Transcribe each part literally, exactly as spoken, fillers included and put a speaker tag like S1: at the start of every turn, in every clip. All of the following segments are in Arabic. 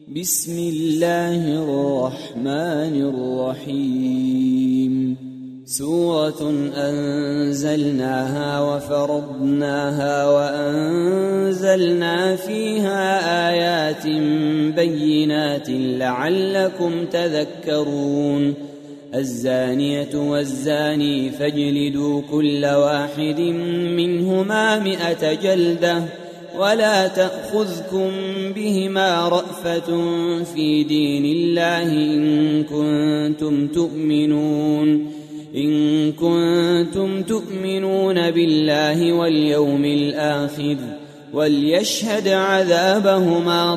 S1: بسم الله الرحمن الرحيم سورة أنزلناها وفرضناها وأنزلنا فيها آيات بينات لعلكم تذكرون الزانية والزاني فاجلدوا كل واحد منهما مئة جلدة ولا تأخذكم بهما رأفة في دين الله إن كنتم تؤمنون إن كنتم تؤمنون بالله واليوم الآخر وليشهد عذابهما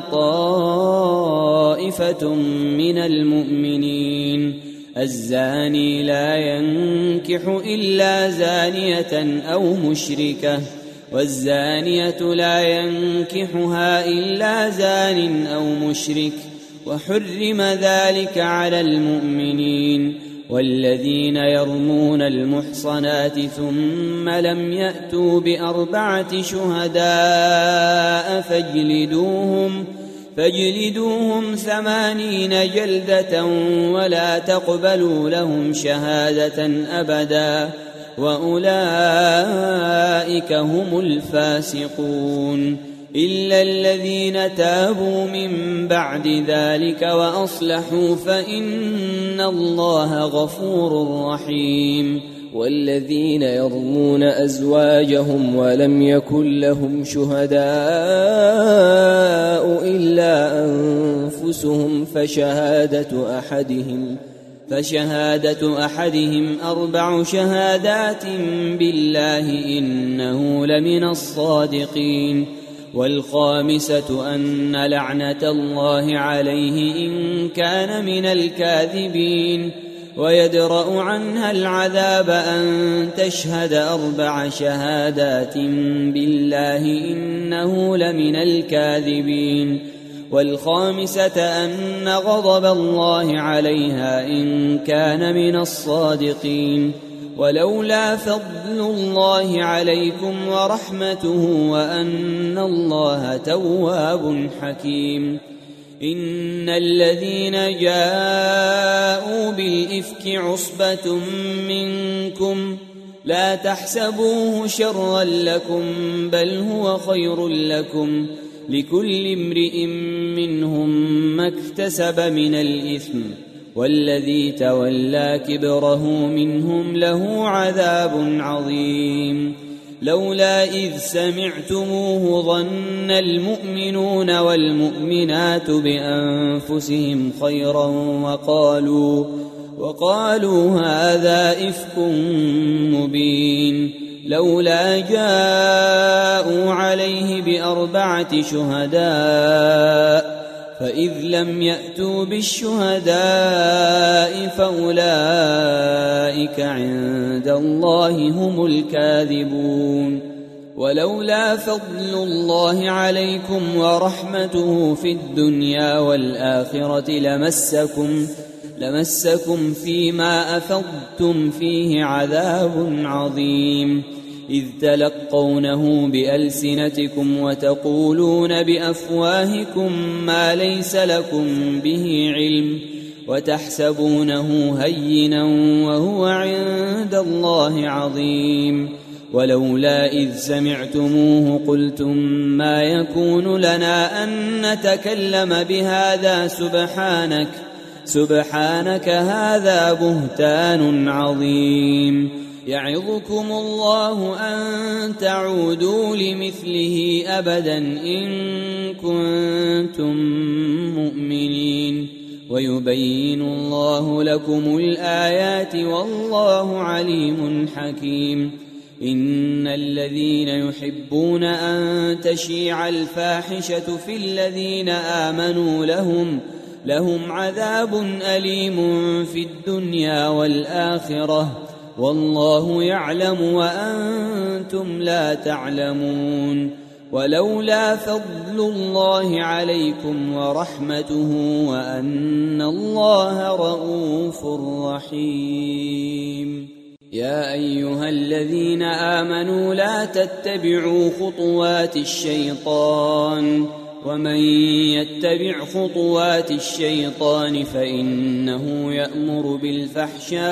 S1: طائفة من المؤمنين الزاني لا ينكح إلا زانية أو مشركة والزانية لا ينكحها إلا زان أو مشرك وحرم ذلك على المؤمنين والذين يرمون المحصنات ثم لم يأتوا بأربعة شهداء فاجلدوهم فاجلدوهم ثمانين جلدة ولا تقبلوا لهم شهادة أبدا وأولئك هم الفاسقون إلا الذين تابوا من بعد ذلك وأصلحوا فإن الله غفور رحيم والذين يرمون أزواجهم ولم يكن لهم شهداء إلا أنفسهم فشهادة أحدهم فشهادة أحدهم أربع شهادات بالله إنه لمن الصادقين والخامسة أن لعنة الله عليه إن كان من الكاذبين ويدرأ عنها العذاب أن تشهد أربع شهادات بالله إنه لمن الكاذبين والخامسة أن غضب الله عليها إن كان من الصادقين ولولا فضل الله عليكم ورحمته وأن الله تواب حكيم إن الذين جاءوا بالإفك عصبة منكم لا تحسبوه شرا لكم بل هو خير لكم لكل امرئ منهم ما اكتسب من الإثم والذي تولى كبره منهم له عذاب عظيم لولا إذ سمعتموه ظن المؤمنون والمؤمنات بأنفسهم خيرا وقالوا وقالوا هذا إفك مبين لولا جاءوا عليه بأربعة شهداء فإذ لم يأتوا بالشهداء فأولئك عند الله هم الكاذبون ولولا فضل الله عليكم ورحمته في الدنيا والآخرة لمسكم لمسكم فيما أفضتم فيه عذاب عظيم إذ تلقونه بألسنتكم وتقولون بأفواهكم ما ليس لكم به علم وتحسبونه هينا وهو عند الله عظيم ولولا إذ سمعتموه قلتم ما يكون لنا أن نتكلم بهذا سبحانك سبحانك هذا بهتان عظيم يعظكم الله أن تعودوا لمثله أبدا إن كنتم مؤمنين ويبين الله لكم الآيات والله عليم حكيم إن الذين يحبون أن تشيع الفاحشة في الذين آمنوا لهم لهم عذاب أليم في الدنيا والآخرة والله يعلم وأنتم لا تعلمون ولولا فضل الله عليكم ورحمته وأن الله رؤوف رحيم يا أيها الذين آمنوا لا تتبعوا خطوات الشيطان ومن يتبع خطوات الشيطان فإنه يأمر بالفحشاء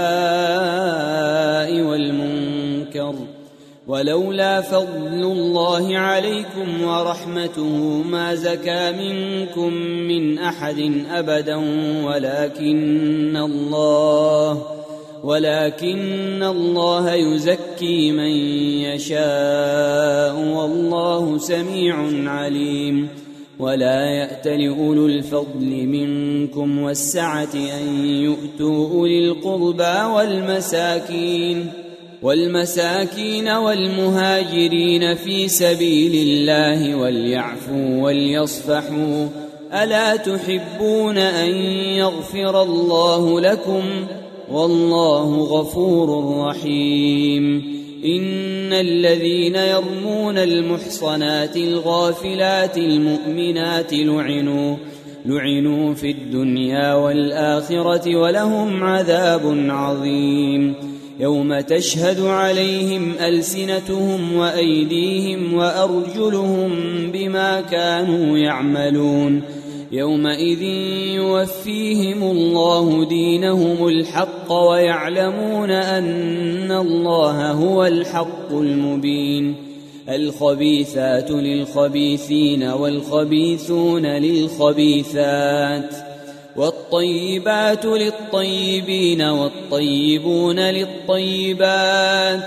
S1: والمنكر ولولا فضل الله عليكم ورحمته ما زكى منكم من أحد أبدا ولكن الله ولكن الله يزكي من يشاء والله سميع عليم ولا يأتل أولو الفضل منكم والسعة أن يؤتوا أولي القربى والمساكين والمساكين والمهاجرين في سبيل الله وليعفوا وليصفحوا ألا تحبون أن يغفر الله لكم والله غفور رحيم إن الذين يرمون المحصنات الغافلات المؤمنات لعنوا لعنوا في الدنيا والآخرة ولهم عذاب عظيم يوم تشهد عليهم ألسنتهم وأيديهم وأرجلهم بما كانوا يعملون يومئذ يوفيهم الله دينهم الحق ويعلمون أن الله هو الحق المبين الخبيثات للخبيثين والخبيثون للخبيثات والطيبات للطيبين والطيبون للطيبات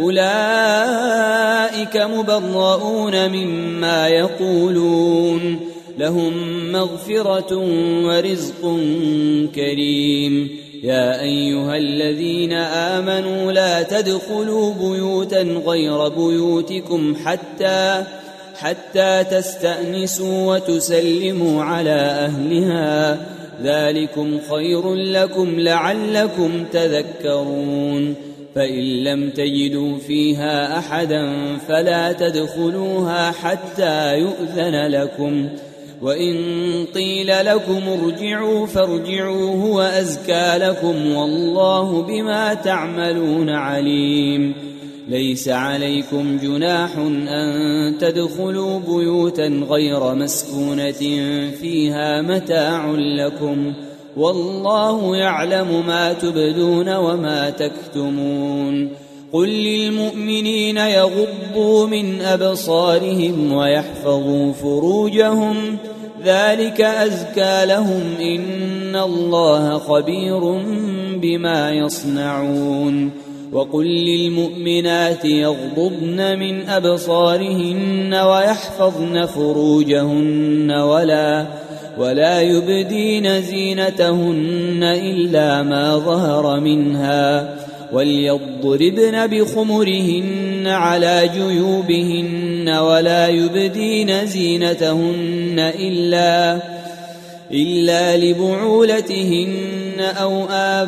S1: أولئك مبرؤون مما يقولون لهم مغفرة ورزق كريم يا أيها الذين آمنوا لا تدخلوا بيوتا غير بيوتكم حتى حتى تستأنسوا وتسلموا على أهلها ذلكم خير لكم لعلكم تذكرون فإن لم تجدوا فيها أحدا فلا تدخلوها حتى يؤذن لكم وإن قيل لكم ارجعوا فارجعوا هو أزكى لكم والله بما تعملون عليم ليس عليكم جناح أن تدخلوا بيوتا غير مسكونة فيها متاع لكم والله يعلم ما تبدون وما تكتمون قل للمؤمنين يغضوا من أبصارهم ويحفظوا فروجهم ذلك أزكى لهم إن الله خبير بما يصنعون وقل للمؤمنات يغضضن من أبصارهن ويحفظن فروجهن ولا ولا يبدين زينتهن إلا ما ظهر منها وليضربن بخمرهن على جيوبهن ولا يبدين زينتهن إلا إلا لبعولتهن أو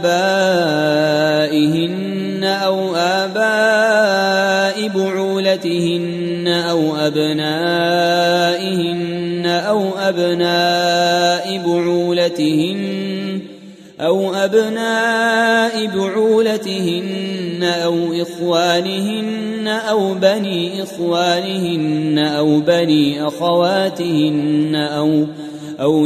S1: آبائهن أو آباء بعولتهن أو أبنائهن أو أبناء بعولتهن أو أبناء بعولتهن أو إخوانهن أو بني إخوانهن أو بني أخواتهن أو أو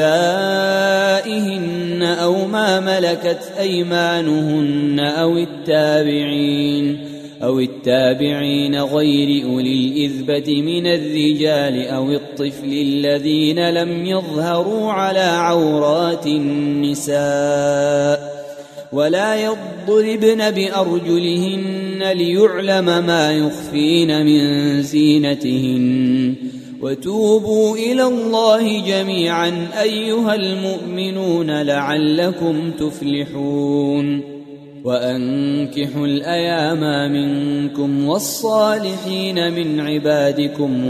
S1: نسائهن أو ما ملكت أيمانهن أو التابعين أو التابعين غير أولي الإذبة من الرجال أو الطفل الذين لم يظهروا على عورات النساء ولا يضربن بأرجلهن ليعلم ما يخفين من زينتهن وتوبوا إلى الله جميعا أيها المؤمنون لعلكم تفلحون وأنكحوا الأيام منكم والصالحين من عبادكم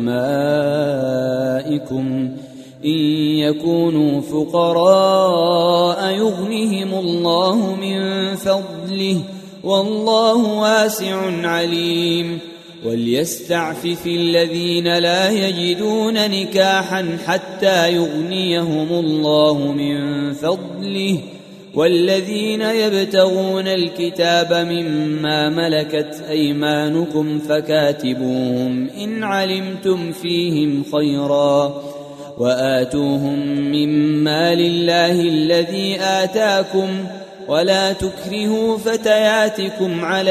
S1: وإمائكم إن يكونوا فقراء يغنهم الله من فضله والله واسع عليم وليستعفف الذين لا يجدون نكاحا حتى يغنيهم الله من فضله والذين يبتغون الكتاب مما ملكت أيمانكم فكاتبوهم إن علمتم فيهم خيرا وآتوهم مما لله الذي آتاكم ولا تكرهوا فتياتكم على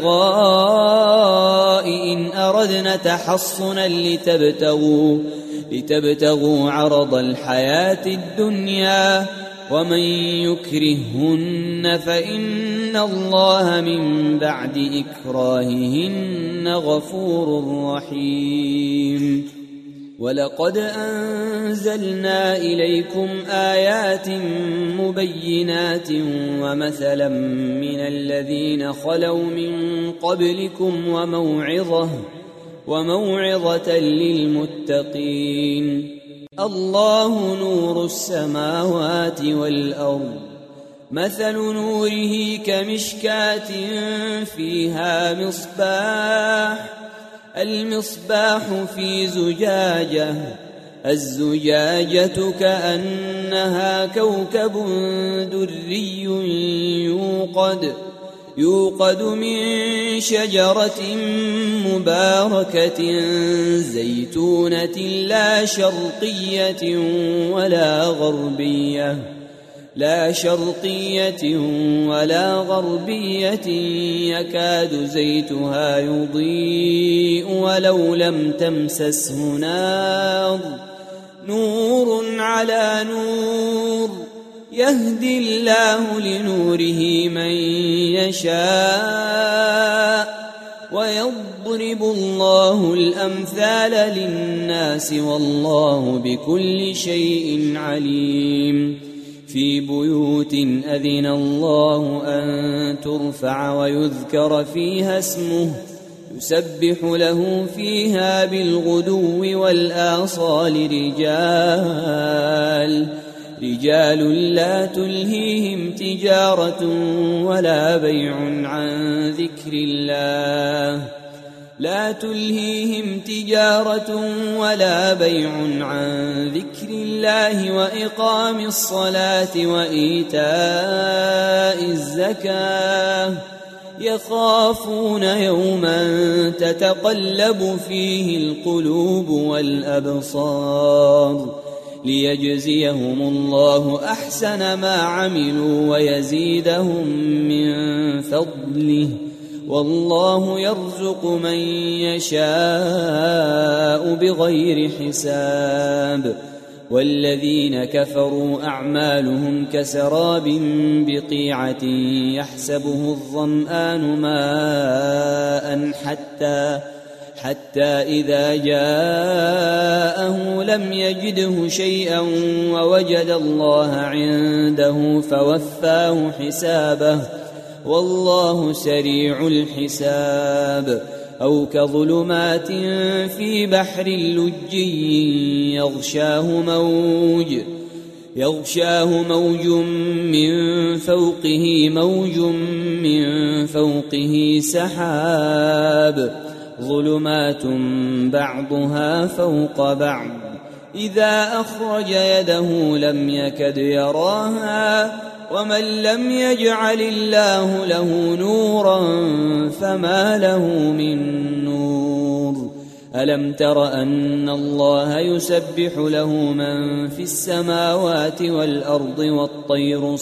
S1: البغاء إن أردنا تحصنا لتبتغوا, لتبتغوا عرض الحياة الدنيا ومن يكرههن فإن الله من بعد إكراههن غفور رحيم. ولقد أنزلنا إليكم آيات مبينات ومثلا من الذين خلوا من قبلكم وموعظة, وموعظة للمتقين. الله نور السماوات والأرض مثل نوره كمشكاة فيها مصباح المصباح في زجاجة الزجاجة كأنها كوكب دري يوقد يوقد من شجرة مباركة زيتونة لا شرقية ولا غربية لا شرقية ولا غربية يكاد زيتها يضيء ولو لم تمسسه نار نور على نور يهدي الله لنوره من يشاء ويضرب الله الأمثال للناس والله بكل شيء عليم. في بيوت أذن الله أن ترفع ويذكر فيها اسمه يسبح له فيها بالغدو والآصال رجال رجال لا تلهيهم تجارة ولا بيع عن ذكر الله لا تلهيهم تجارة ولا بيع عن ذكر الله وإقام الصلاة وإيتاء الزكاة يخافون يوما تتقلب فيه القلوب والأبصار ليجزيهم الله أحسن ما عملوا ويزيدهم من فضله والله يرزق من يشاء بغير حساب. والذين كفروا أعمالهم كسراب بقيعة يحسبه الظمآن ماء حتى حتى إذا جاءه لم يجده شيئا ووجد الله عنده فوفاه حسابه والله سريع الحساب. أو كظلمات في بحر لجي يغشاه موج يغشاه موج من فوقه موج من فوقه سحاب ظلمات بعضها فوق بعض إذا أخرج يده لم يكد يراها ومن لم يجعل الله له نورا فما له من نور. ألم تر أن الله يسبح له من في السماوات والأرض والطير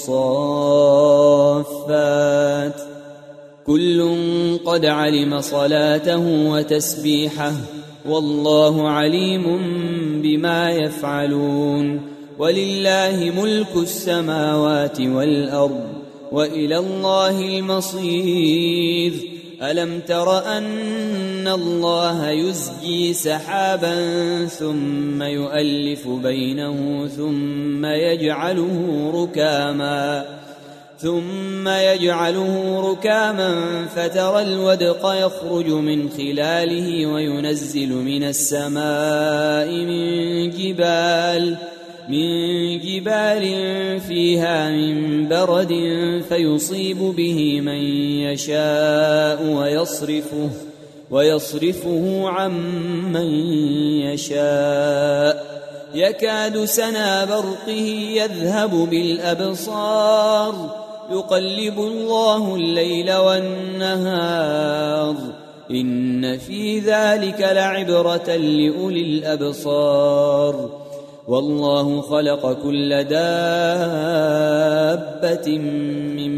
S1: صافات كل قد علم صلاته وتسبيحه والله عليم بما يفعلون. ولله ملك السماوات والأرض وإلى الله المصير. ألم تر أن الله يزجي سحابا ثم يؤلف بينه ثم يجعله ركاما ثم يجعله ركاما فترى الودق يخرج من خلاله وينزل من السماء من جبال من جبال فيها من برد فيصيب به من يشاء ويصرفه ويصرفه عن من يشاء يكاد سنا برقه يذهب بالأبصار يقلب الله الليل والنهار إن في ذلك لعبرة لأولي الأبصار والله خلق كل دابة من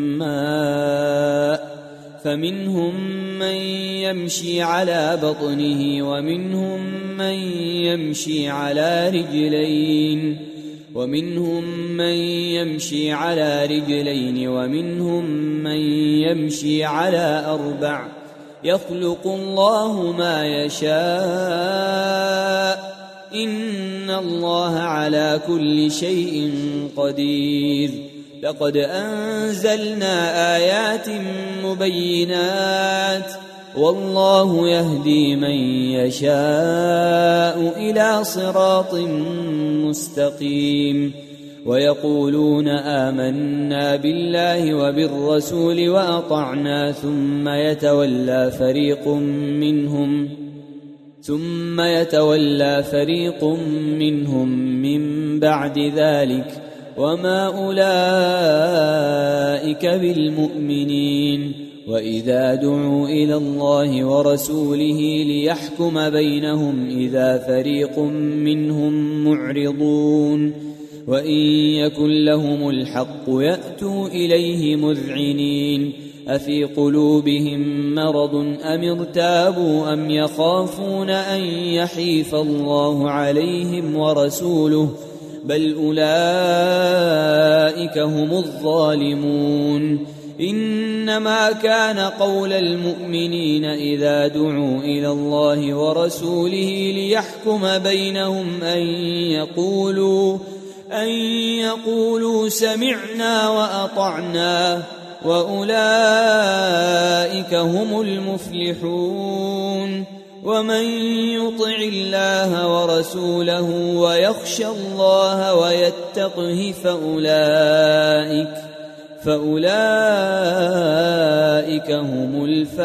S1: ماء فمنهم من يمشي على بطنه ومنهم من يمشي على رجلين ومنهم من يمشي على رجلين ومنهم من يمشي على أربع يخلق الله ما يشاء إن الله على كل شيء قدير لقد أنزلنا آيات مبينات والله يهدي من يشاء إلى صراط مستقيم ويقولون آمنا بالله وبالرسول وأطعنا ثم يتولى فريق منهم ثم يتولى فريق منهم من بعد ذلك وما أولئك بالمؤمنين وإذا دعوا إلى الله ورسوله ليحكم بينهم إذا فريق منهم معرضون وإن يكن لهم الحق يأتوا إليه مذعنين أفي قلوبهم مرض أم ارتابوا أم يخافون أن يحيف الله عليهم ورسوله بل أولئك هم الظالمون إنما كان قول المؤمنين إذا دعوا إلى الله ورسوله ليحكم بينهم أن يقولوا أن يقولوا سمعنا وأطعنا وأولئك هم المفلحون ومن يطع الله ورسوله ويخشى الله ويتقه فأولئك فأولئك هم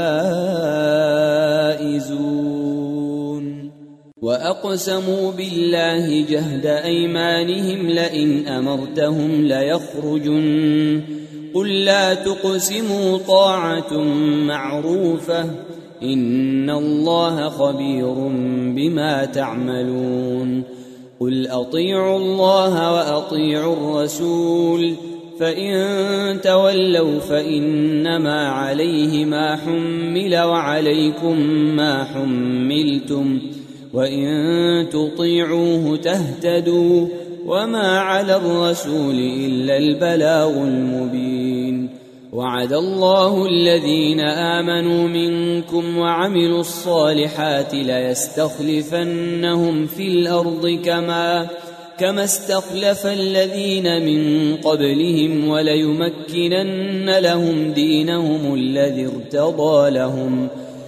S1: الفائزون وأقسموا بالله جهد أيمانهم لئن أمرتهم ليخرجن قل لا تقسموا طاعة معروفة إن الله خبير بما تعملون قل أطيعوا الله وأطيعوا الرسول فإن تولوا فإنما عليه ما حمل وعليكم ما حملتم وإن تطيعوه تهتدوا وما على الرسول إلا البلاغ المبين وعد الله الذين آمنوا منكم وعملوا الصالحات ليستخلفنهم في الأرض كما كما استخلف الذين من قبلهم وليمكنن لهم دينهم الذي ارتضى لهم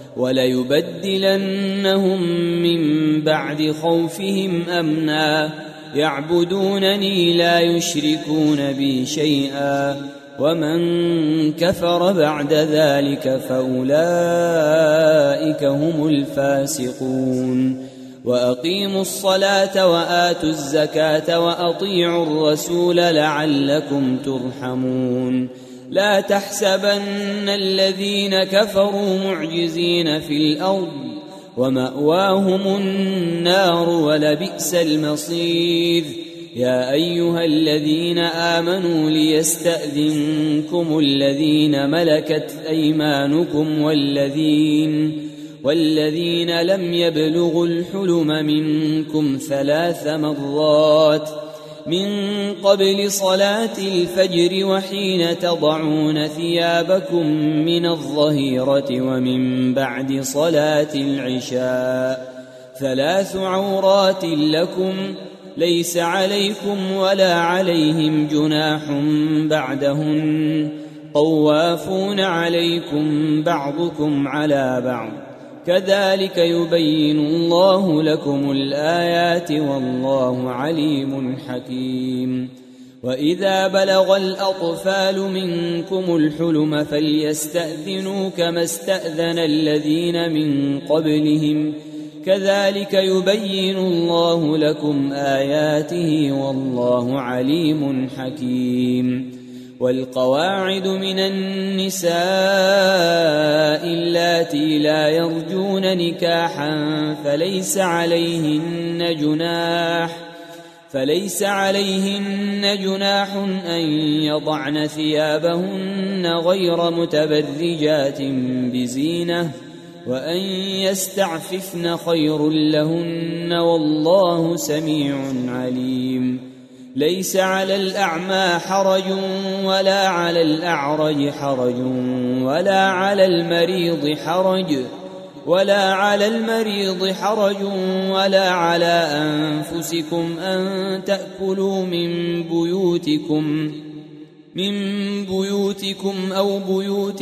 S1: وليبدلنهم من بعد خوفهم أمنا يعبدونني لا يشركون بي شيئا ومن كفر بعد ذلك فأولئك هم الفاسقون وأقيموا الصلاة وآتوا الزكاة وأطيعوا الرسول لعلكم ترحمون لا تحسبن الذين كفروا معجزين في الأرض ومأواهم النار ولبئس المصير يا أيها الذين آمنوا ليستأذنكم الذين ملكت أيمانكم والذين والذين لم يبلغوا الحلم منكم ثلاث مرات من قبل صلاة الفجر وحين تضعون ثيابكم من الظهيرة ومن بعد صلاة العشاء ثلاث عورات لكم ليس عليكم ولا عليهم جناح بعدهن طوافون عليكم بعضكم على بعض كذلك يبين الله لكم الآيات والله عليم حكيم وإذا بلغ الأطفال منكم الحلم فليستأذنوا كما استأذن الذين من قبلهم كذلك يبين الله لكم آياته والله عليم حكيم. والقواعد من النساء اللاتي لا يرجون نكاحا فليس عليهن جناح فليس عليهن جناح أن يضعن ثيابهن غير متبرجات بزينة وأن يستعففن خير لهن والله سميع عليم. ليس على الأعمى حرج ولا على الأعرج حرج ولا على المريض حرج ولا على المريض حرج ولا على أنفسكم أن تأكلوا من بيوتكم من بيوتكم أو بيوت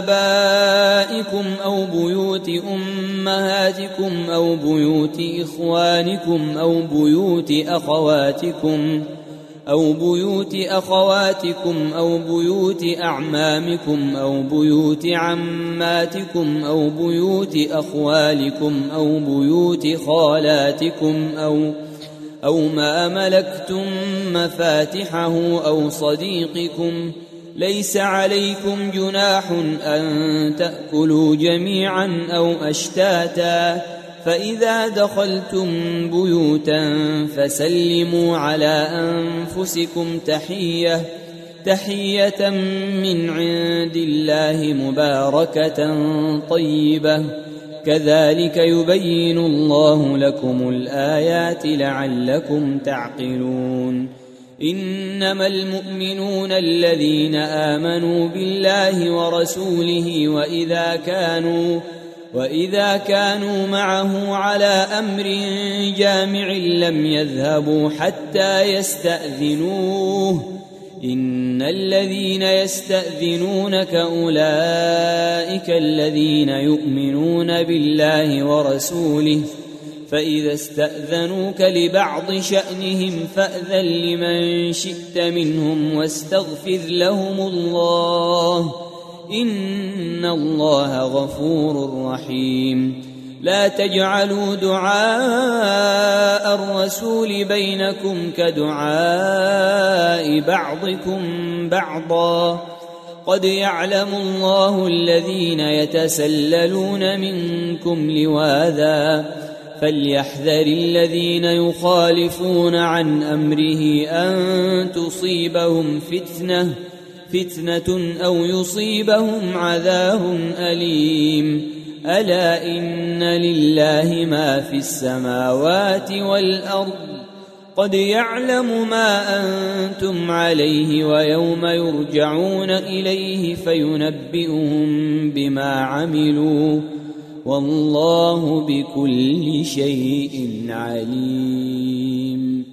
S1: آبائكم أو بيوت أمهاتكم أو بيوت إخوانكم أو بيوت أخواتكم أو بيوت أخواتكم أو بيوت أعمامكم أو بيوت عماتكم أو بيوت أخوالكم أو بيوت خالاتكم أو أو ما ملكتم مفاتحه أو صديقكم. ليس عليكم جناح أن تأكلوا جميعا أو أشتاتا فإذا دخلتم بيوتا فسلموا على أنفسكم تحية تحية من عند الله مباركة طيبة كذلك يبين الله لكم الآيات لعلكم تعقلون. إنما المؤمنون الذين آمنوا بالله ورسوله وإذا كانوا وإذا كانوا معه على أمر جامع لم يذهبوا حتى يستأذنوه إن الذين يستأذنونك أولئك الذين يؤمنون بالله ورسوله فإذا استأذنوك لبعض شأنهم فأذن لمن شئت منهم واستغفر لهم الله إن الله غفور رحيم. لا تجعلوا دعاء الرسول بينكم كدعاء بعضكم بعضا قد يعلم الله الذين يتسللون منكم لواذا فليحذر الذين يخالفون عن أمره أن تصيبهم فتنة فتنة أو يصيبهم عذاب أليم. ألا إن لله ما في السماوات والأرض قد يعلم ما أنتم عليه ويوم يرجعون إليه فينبئهم بما عملوا والله بكل شيء عليم.